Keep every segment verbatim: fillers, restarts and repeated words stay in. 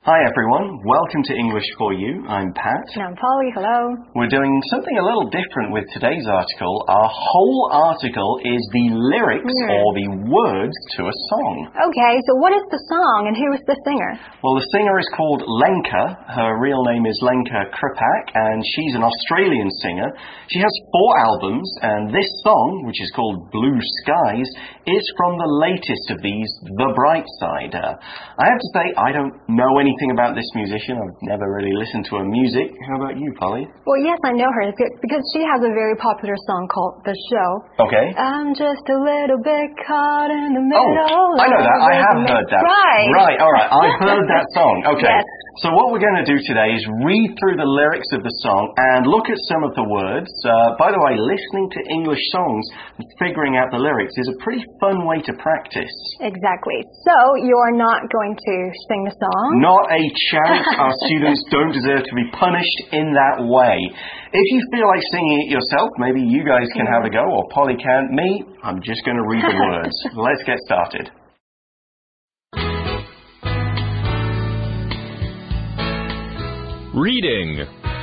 Hi everyone, welcome to English for You. I'm Pat. And I'm Polly, hello. We're doing something a little different with today's article. Our whole article is the lyrics mm. or the words to a song. Okay, so what is the song and who is the singer? Well, the singer is called Lenka. Her real name is Lenka Kripak and she's an Australian singer. She has four albums and this song, which is called Blue Skies, is from the latest of these, The Bright Side. Uh, I have to say, I don't know anything about this musician. I've never really listened to her music. How about you, Polly? Well, yes, I know her because she has a very popular song called The Show. Okay. I'm just a little bit caught in the middle. Oh, I know that. I have heard that. Right. Right, all right. I've heard that song. Okay. Yes. So what we're going to do today is read through the lyrics of the song and look at some of the words. Uh, by the way, listening to English songs and figuring out the lyrics is a pretty fun way to practice. Exactly. So you're not going to sing the song? Not a chance. Our students don't deserve to be punished in that way. If you feel like singing it yourself, maybe you guys can have a go, or Polly can. Me, I'm just going to read the words. Let's get started. Reading.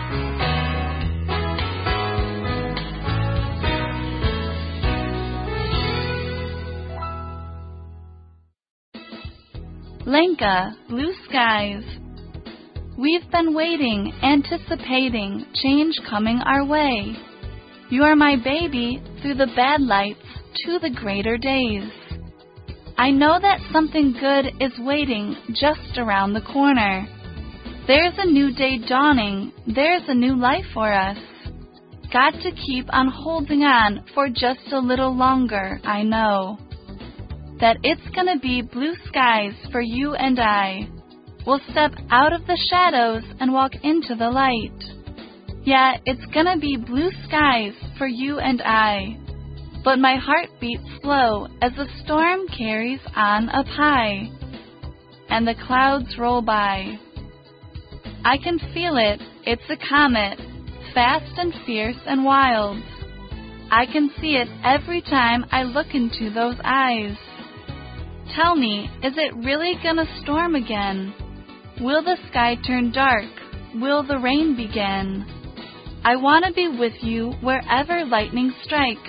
Lenka, Blue Skies. We've been waiting, anticipating change coming our way. You are my baby through the bad lights to the greater days. I know that something good is waiting just around the corner. There's a new day dawning, there's a new life for us. Got to keep on holding on for just a little longer, I know. That it's gonna be blue skies for you and I. We'll step out of the shadows and walk into the light. Yeah, it's gonna be blue skies for you and I. But my heart beats slow as the storm carries on up high. And the clouds roll by. I can feel it, it's a comet, fast and fierce and wild. I can see it every time I look into those eyes. Tell me, is it really gonna storm again? Will the sky turn dark? Will the rain begin? I wanna be with you wherever lightning strikes.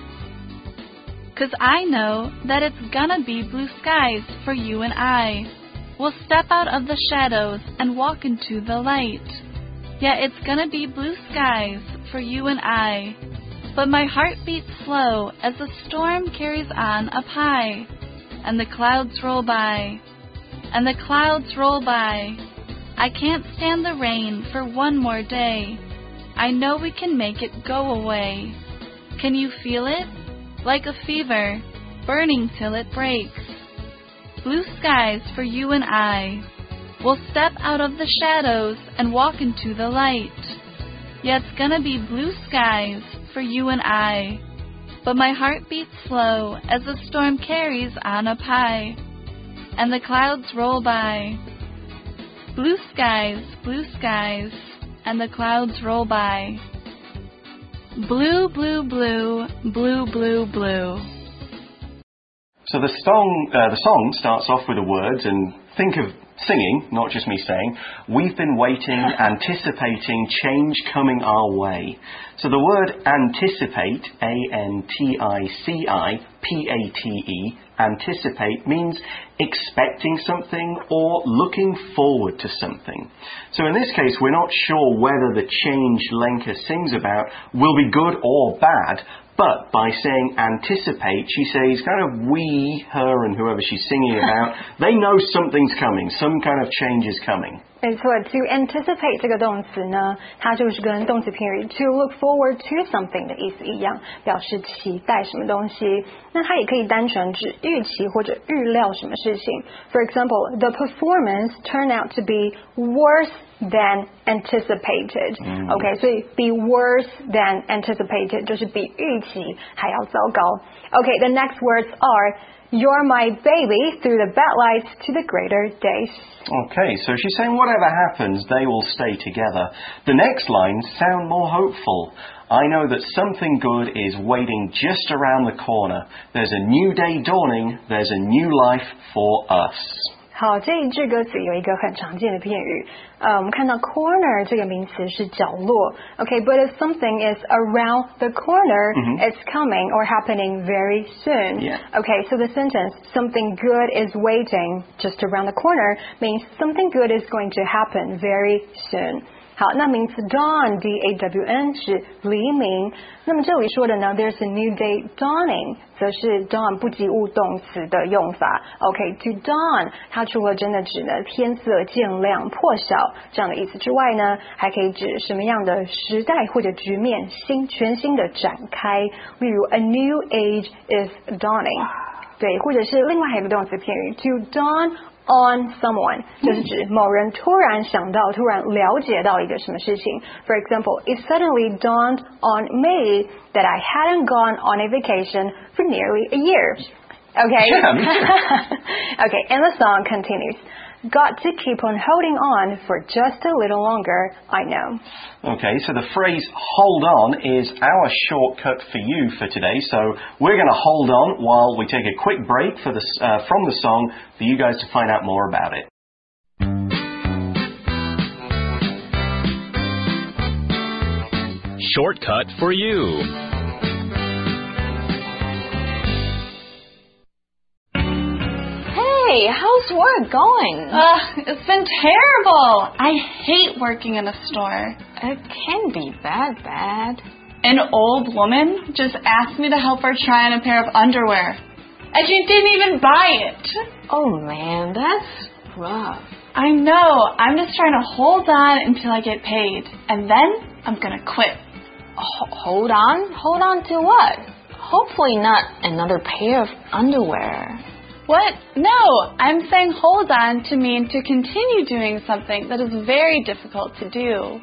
'Cause I know that it's gonna be blue skies for you and I. We'll step out of the shadows and walk into the light. Yeah, it's gonna be blue skies for you and I. But my heart beats slow as the storm carries on up high. And the clouds roll by. And the clouds roll by. I can't stand the rain for one more day. I know we can make it go away. Can you feel it? Like a fever, burning till it breaks. Blue skies for you and I. We'll step out of the shadows and walk into the light. Yeah, it's gonna be blue skies for you and I. But my heart beats slow as the storm carries on up high. And the clouds roll by. Blue skies, blue skies, and the clouds roll by. Blue, blue, blue, blue, blue, blue. So the song, uh, the song starts off with the words, and think of singing, not just me saying, we've been waiting, anticipating change coming our way. So the word anticipate, A N T I C I P A T E, anticipate means expecting something or looking forward to something. So in this case, we're not sure whether the change Lenka sings about will be good or bad, but by saying anticipate, she says kind of we, her, and whoever she's singing about, they know something's coming, some kind of change is coming. 没错 ，to anticipate 这个动词呢，它就是跟动词片语 to look forward to something 的意思一样，表示期待什么东西。那它也可以单纯指预期或者预料什么事情。For example, the performance turned out to be worse than anticipated. Mm. OK, 所以 be worse than anticipated 就是比预期还要糟糕。OK, the next words are You're my baby through the bad lights to the greater days. Okay, so she's saying whatever happens, they will stay together. The next lines sound more hopeful. I know that something good is waiting just around the corner. There's a new day dawning. There's a new life for us. 好，这一句歌词有一个很常见的片语，呃，我们看到 corner 这个名词是角落 ，OK， but if something is around the corner, mm-hmm. it's coming or happening very soon. Yeah. Okay, so the sentence something good is waiting just around the corner means something good is going to happen very soon. 好，那名词 dawn D A W N 是黎明。那么这里说的呢 ，there's a new day dawning， 则是 dawn 不及物动词的用法。OK，to dawn 它除了真的指呢天色渐亮、破晓这样的意思之外呢，还可以指什么样的时代或者局面新全新的展开。例如 a new age is dawning， 对，或者是另外还有一个动词片语 to dawn。on someone 就是指某人突然想到突然了解到一个什么事情 For example, it suddenly dawned on me that I hadn't gone on a vacation for nearly a year. Okay? Okay, and the song continues. Got to keep on holding on for just a little longer, I know. Okay, so the phrase hold on is our shortcut for you for today. So we're going to hold on while we take a quick break for the, uh, from the song for you guys to find out more about it. Shortcut for you. Hey, how's work going? Ugh, it's been terrible. I hate working in a store. It can be that bad. An old woman just asked me to help her try on a pair of underwear. And she didn't even buy it. Oh man, that's rough. I know. I'm just trying to hold on until I get paid. And then I'm gonna quit. H- hold on? Hold on to what? Hopefully not another pair of underwear. What? No, I'm saying hold on to mean to continue doing something that is very difficult to do.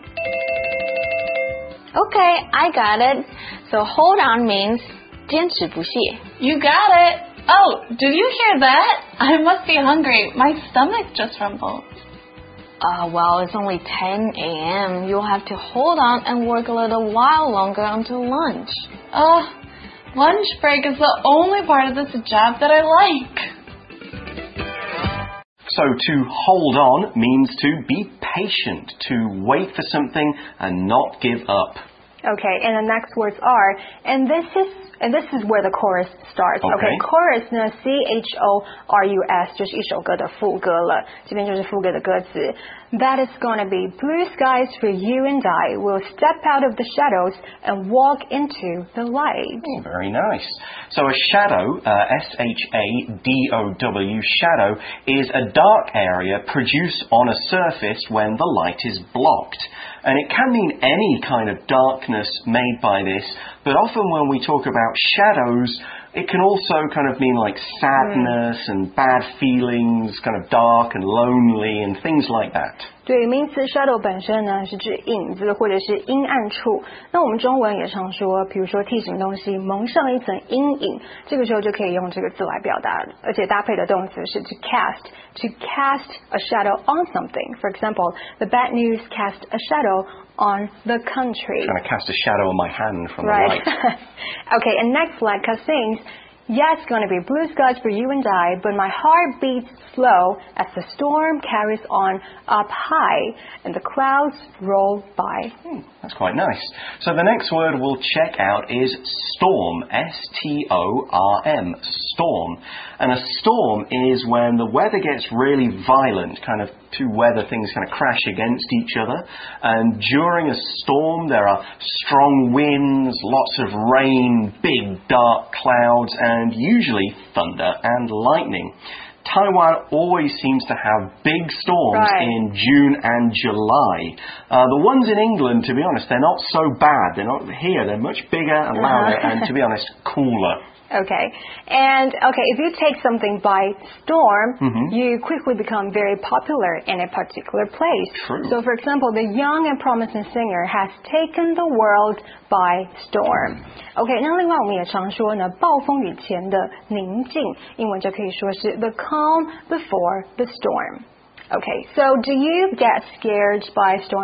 Okay, I got it. So hold on means 坚持不懈. You got it. Oh, did you hear that? I must be hungry. My stomach just rumbled. Uh, well, it's only ten a.m. You'll have to hold on and work a little while longer until lunch. Ugh. Lunch break is the only part of this job that I like. So to hold on means to be patient, to wait for something and not give up. Okay, and the next words are, and this is and this is where the chorus starts. Okay, okay chorus 呢 C H O R U S 就是一首歌的副歌了，这边就是副歌的歌词。That is gonna be blue skies for you and I. We'll step out of the shadows and walk into the light. Oh, very nice. So a shadow, uh, S H A D O W, shadow, is a dark area produced on a surface when the light is blocked. And it can mean any kind of darkness made by this, but often when we talk about shadows, it can also kind of mean like sadness mm. and bad feelings, kind of dark and lonely and things like that. 对，名词 shadow 本身呢是指影子或者是阴暗处。那我们中文也常说，比如说替什么东西蒙上一层阴影，这个时候就可以用这个字来表达，而且搭配的动词是 to cast, to cast a shadow on something. For example, the bad news cast a shadow on the country. Trying to cast a shadow on my hand from right. the light. Okay, and next Latka sings, yeah, it's going to be blue skies for you and I, but my heart beats slow as the storm carries on up high and the clouds roll by. Hmm, that's quite nice. So the next word we'll check out is storm, S T O R M, storm. And a storm is when the weather gets really violent, kind of two weather things kind of crash against each other. And during a storm, there are strong winds, lots of rain, big dark clouds, and usually thunder and lightning. Taiwan always seems to have big storms right. in June and July. Uh, the ones in England, to be honest, they're not so bad. They're not here. They're much bigger and louder uh-huh. and, to be honest, cooler. Okay, and okay, if you take something by storm, mm-hmm. you quickly become very popular in a particular place. True. So, for example, the young and promising singer has taken the world by storm. Okay, 那另外我们也常说呢，暴风雨前的宁静，英文就可以说是 the calm before the storm. Okay, so do you get scared by storms?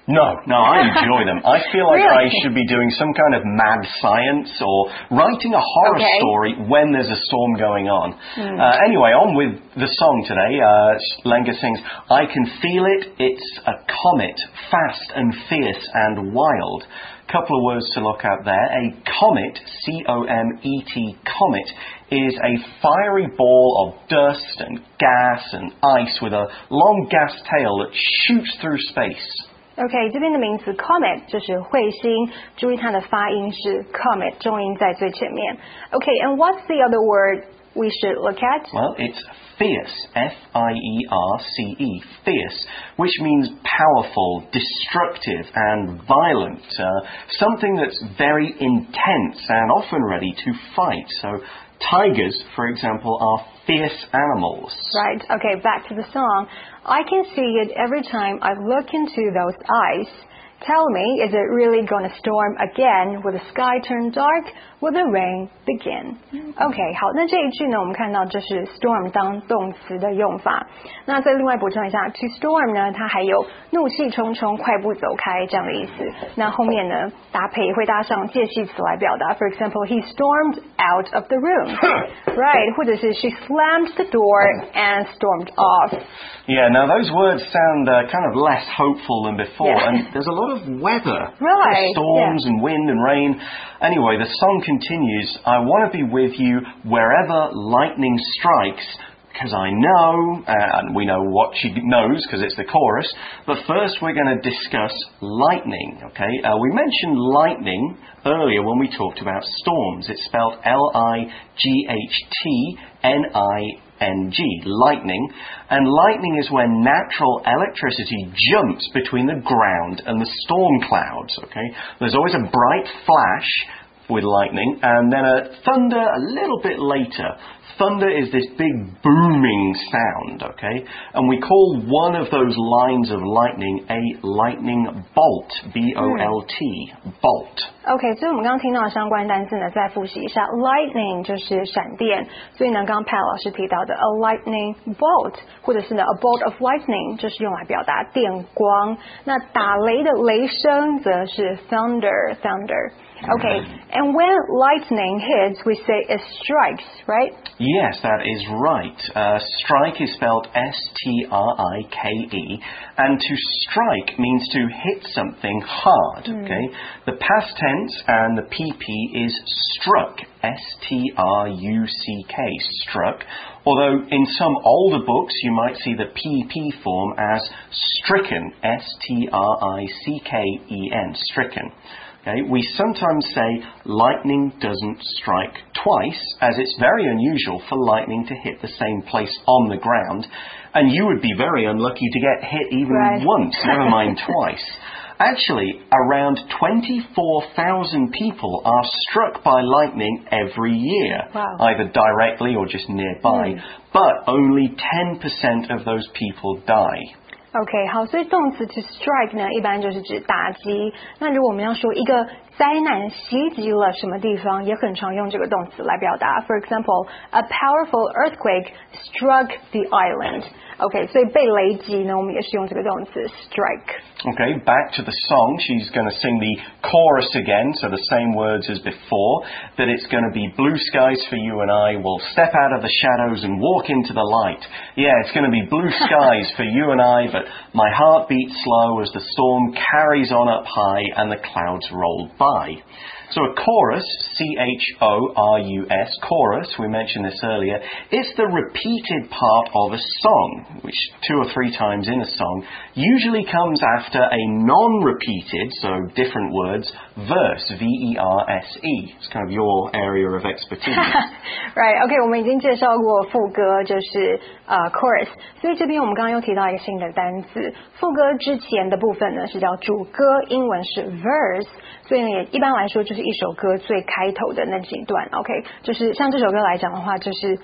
No, no, I enjoy them. I feel like Really? I should be doing some kind of mad science or writing a horror Okay. story when there's a storm going on. Hmm. Uh, anyway, on with the song today. Uh, Lenga sings, I can feel it, it's a comet, fast and fierce and wild. Couple of words to look at there. A comet, C O M E T, comet, is a fiery ball of dust and gas and ice with a long gas tail that shoots through space. OK， 这边的名词 comet 就是彗星，注意它的发音是 comet， 重音在最前面。OK，and、okay, what's the other word we should look at? Well, it's fierce, F I E R C E, fierce, which means powerful, destructive and violent. Uh, something that's very intense and often ready to fight. So tigers, for example, are fierce animals. Right, okay, back to the song. I can see it every time I look into those eyes. Tell me, is it really going to storm again? Will the sky turn dark? Will the rain begin? OK， 好，那这一句呢，我们看到这是 storm 当动词的用法。那再另外补充一下 ，to storm 呢，它还有怒气冲冲、快步走开这样的意思。那后面呢，搭配会搭上介系词来表达。For example, he stormed out of the room, right？ 或者是 she slammed the door and stormed off. Yeah, now those words sound uh, kind of less hopeful than before, Yeah. and there's a lot of weather. Right, Storms yeah. and wind and rain. Anyway, the song continues, I want to be with you wherever lightning strikes, because I know, uh, and we know what she knows because it's the chorus, but first we're going to discuss lightning, okay? Uh, we mentioned lightning earlier when we talked about storms. It's spelled L I G H T N I N G, lightning. And lightning is when natural electricity jumps between the ground and the storm clouds, okay? There's always a bright flash with lightning and then a thunder a little bit later. Thunder is this big booming sound, okay? And we call one of those lines of lightning a lightning bolt, B O L T, bolt. OK， 所以我们刚刚听到的相关单词呢，再复习一下 ，lightning 就是闪电，所以呢，刚刚 Pat 老师提到的 a lightning bolt， 或者是呢 a bolt of lightning， 就是用来表达电光。那打雷的雷声则是 thunder thunder。Okay, and when lightning hits, we say it strikes, right? Yes, that is right. Uh, strike is spelled S T R I K E, and to strike means to hit something hard, okay? Mm. The past tense and the P P is struck, S T R U C K, struck. Although in some older books you might see the P P form as stricken, S T R I C K E N, stricken. Okay, we sometimes say lightning doesn't strike twice, as it's very unusual for lightning to hit the same place on the ground, and you would be very unlucky to get hit even right. once, never mind twice. Actually, around twenty-four thousand people are struck by lightning every year, wow. either directly or just nearby, mm. but only ten percent of those people die. OK， 好，所以动词 to strike 呢，一般就是指打击。那如果我们要说一个灾难袭击了什么地方，也很常用这个动词来表达。For example, a powerful earthquake struck the island. OK， 所以被雷击呢，我们也是用这个动词 strike. Okay, back to the song. She's going to sing the chorus again, so the same words as before, that it's going to be blue skies for you and I. We'll step out of the shadows and walk into the light. Yeah, it's going to be blue skies for you and I, but my heart beats slow as the storm carries on up high and the clouds roll by. So a chorus, C H O R U S, chorus, we mentioned this earlier, it's the repeated part of a song, which two or three times in a song usually comes after a non-repeated, so different words, verse, V E R S E. It's kind of your area of expertise. Right, OK, 我们已经介绍过副歌，就是呃 chorus， 所以这边我们刚刚又提到一个新的单词，副歌之前的部分呢是叫主歌，英文是 verse， 所以呢也一般来说就是一首歌最开头的那几段 ，OK， 就是像这首歌来讲的话，就是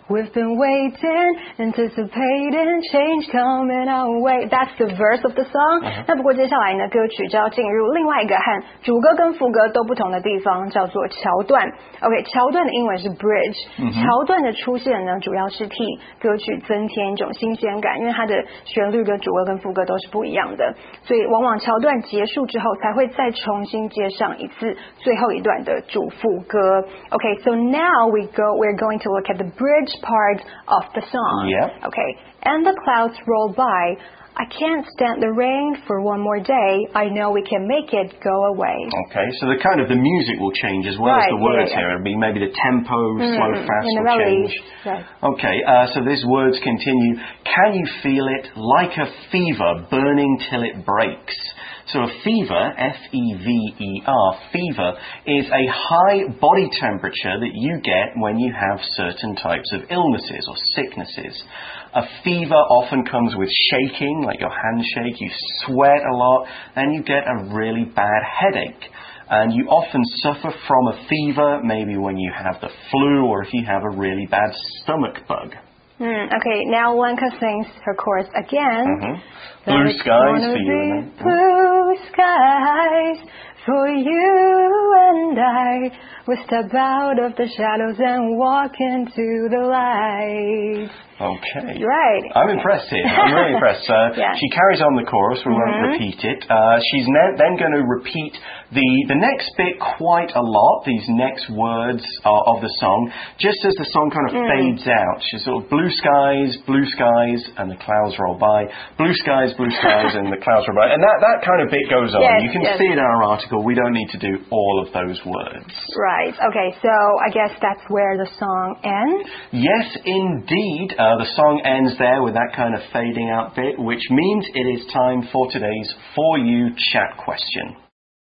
We've been waiting, anticipating change coming our way. That's the verse of the song. Uh-huh. 那不过接下来呢，歌曲就要进入另外一个和主歌跟副歌都不同的地方，叫做桥段。OK， 桥段的英文是 bridge。 嗯、 桥段的出现呢，主要是替歌曲增添一种新鲜感，因为它的旋律跟主歌跟副歌都是不一样的，所以往往桥段结束之后才会再重新接上一次最后一段的主副歌。Okay, so now we go. We're going to look at the bridge part of the song. Yeah. Okay, and the clouds roll by. I can't stand the rain for one more day. I know we can make it go away. Okay, so the kind of the music will change as well Right, as the words yeah, yeah. here. It'll be maybe the tempo, Mm, slow, fast in the will melody. change. Right. Okay, uh, so these words continue. Can you feel it like a fever burning till it breaks? So a fever, F E V E R, fever, is a high body temperature that you get when you have certain types of illnesses or sicknesses. A fever often comes with shaking, like your hands shake, you sweat a lot, and you get a really bad headache. And you often suffer from a fever, maybe when you have the flu or if you have a really bad stomach bug. Mm, okay, now Lenka sings her chorus again. Mm-hmm. Blue skies for you. Blue skies for you and I. We step out of the shadows and walk into the light. Okay. Right. I'm impressed here. I'm really impressed. Uh, yeah. She carries on the chorus. We mm-hmm. won't repeat it. Uh, she's ne- then going to repeat the, the next bit quite a lot, these next words uh, of the song, just as the song kind of mm. fades out. She's sort of blue skies, blue skies, and the clouds roll by. Blue skies, blue skies, and the clouds roll by. And that, that kind of bit goes on. Yes, you can yes. see it in our article. We don't need to do all of those words. Right. Okay, so I guess that's where the song ends? Yes, indeed. Uh, the song ends there with that kind of fading out bit, which means it is time for today's For You Chat question.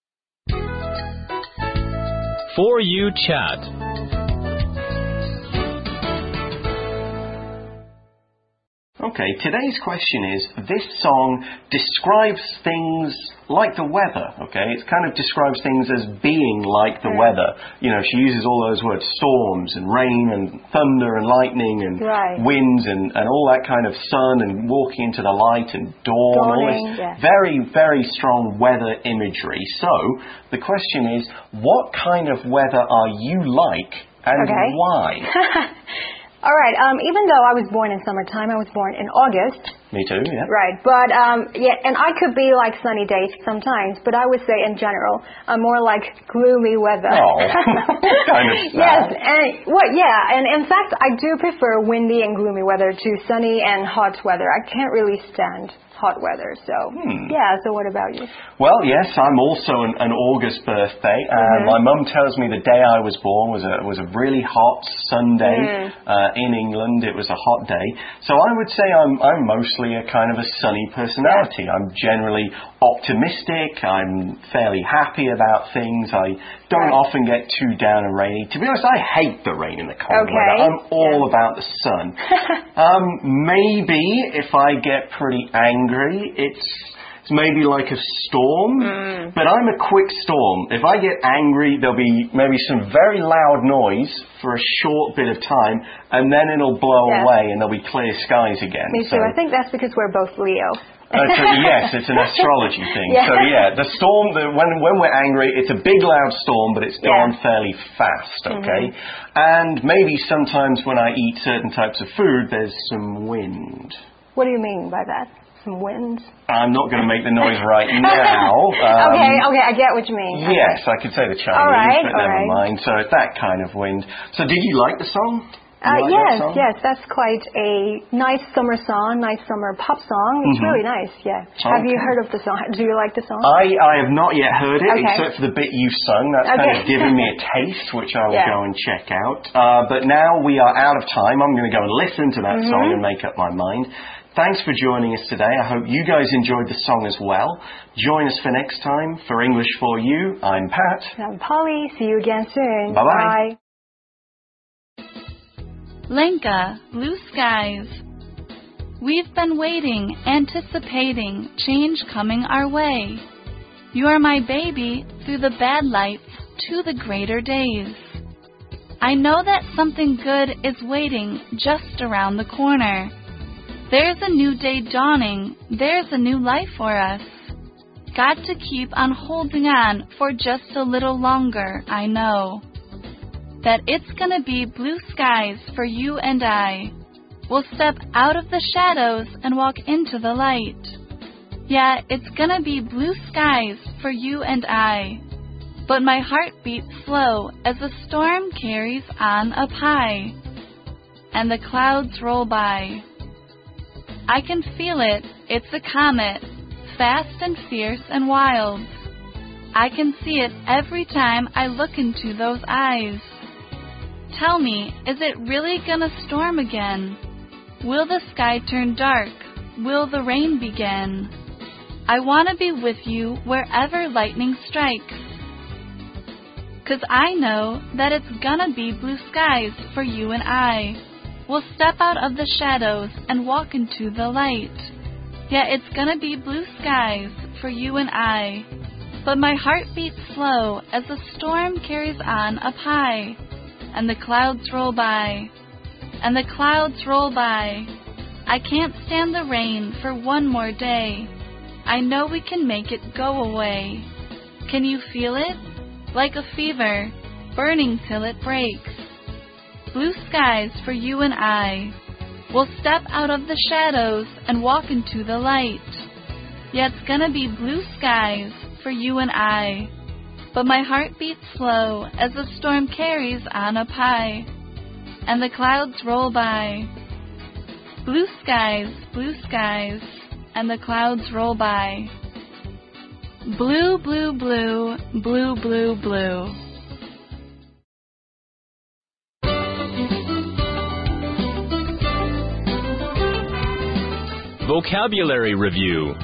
For You Chat. Okay, today's question is, this song describes things like the weather, okay? It kind of describes things as being like the mm. weather. You know, she uses all those words, storms and rain and thunder and lightning and right. winds and, and all that kind of sun and walking into the light and dawn. Dawning, all this yeah. very, very strong weather imagery. So, the question is, what kind of weather are you like and okay. why? All right, um, even though I was born in summertime, I was born in August. Me too, yeah. Right, but, um, yeah, and I could be like sunny days sometimes, but I would say in general, I'm more like gloomy weather. Oh, kind of sad. Yes, and, well, yeah, and in fact, I do prefer windy and gloomy weather to sunny and hot weather. I can't really stand hot weather, so, hmm. yeah, so what about you? Well, yes, I'm also an, an August birthday, and mm-hmm. my mum tells me the day I was born was a, was a really hot Sunday mm. uh, in England. It was a hot day, so I would say I'm, I'm mostly a kind of a sunny personality. I'm generally optimistic, I'm fairly happy about things, I don't right. often get too down and rainy. To be honest, I hate the rain and the cold okay. weather. I'm all yeah. about the sun. um, maybe if I get pretty angry, it's It's maybe like a storm, mm. but I'm a quick storm. If I get angry, there'll be maybe some very loud noise for a short bit of time, and then it'll blow yeah. away and there'll be clear skies again. Me so, too. I think that's because we're both Leo. uh, so, yes, it's an astrology thing. Yeah. So yeah, the storm, the, when, when we're angry, it's a big loud storm, but it's gone yeah. fairly fast, okay? Mm-hmm. And maybe sometimes when I eat certain types of food, there's some wind. What do you mean by that? Some winds? I'm not going to make the noise right now. Um, okay, okay, I get what you mean. Okay. Yes, I could say the Chinese, all right, but all never right. mind. So it's that kind of wind. So did you like the song? Uh, like yes, song? yes, that's quite a nice summer song, nice summer pop song. It's mm-hmm. really nice, yeah. Okay. Have you heard of the song? Do you like the song? I, I have not yet heard it, okay. except for the bit you sung. That's okay. kind of given me a taste, which I will yeah. go and check out. Uh, but now we are out of time. I'm going to go and listen to that mm-hmm. song and make up my mind. Thanks for joining us today. I hope you guys enjoyed the song as well. Join us for next time. For English for You, I'm Pat. I'm Polly. See you again soon. Bye-bye. Bye. Lenka, blue skies. We've been waiting, anticipating change coming our way. You are my baby through the bad lights to the greater days. I know that something good is waiting just around the corner. There's a new day dawning. There's a new life for us. Got to keep on holding on for just a little longer, I know. That it's gonna be blue skies for you and I. We'll step out of the shadows and walk into the light. Yeah, it's gonna be blue skies for you and I. But my heart beats slow as the storm carries on up high, and the clouds roll by. I can feel it, it's a comet, fast and fierce and wild. I can see it every time I look into those eyes. Tell me, is it really gonna storm again? Will the sky turn dark? Will the rain begin? I wanna be with you wherever lightning strikes. 'Cause I know that it's gonna be blue skies for you and I. We'll step out of the shadows and walk into the light. Yeah, it's gonna be blue skies for you and I. But my heart beats slow as the storm carries on up high, and the clouds roll by, and the clouds roll by. I can't stand the rain for one more day. I know we can make it go away. Can you feel it? Like a fever, burning till it breaks. Blue skies for you and I. We'll step out of the shadows and walk into the light. Yeah, it's gonna be blue skies for you and I. But my heart beats slow as the storm carries on up high, and the clouds roll by. Blue skies, blue skies, and the clouds roll by. Blue, blue, blue, blue, blue, blue. Vocabulary Review.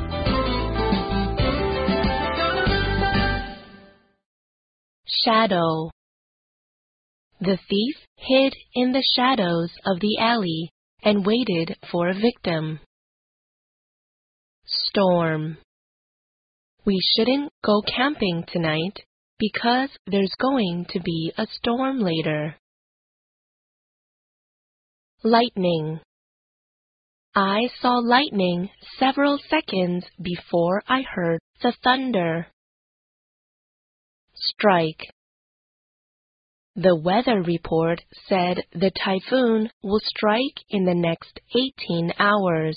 Shadow. The thief hid in the shadows of the alley and waited for a victim. Storm. We shouldn't go camping tonight because there's going to be a storm later. Lightning. I saw lightning several seconds before I heard the thunder. Strike. The weather report said the typhoon will strike in the next eighteen hours.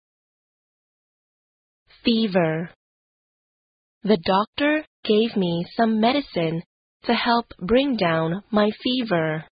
Fever. The doctor gave me some medicine to help bring down my fever.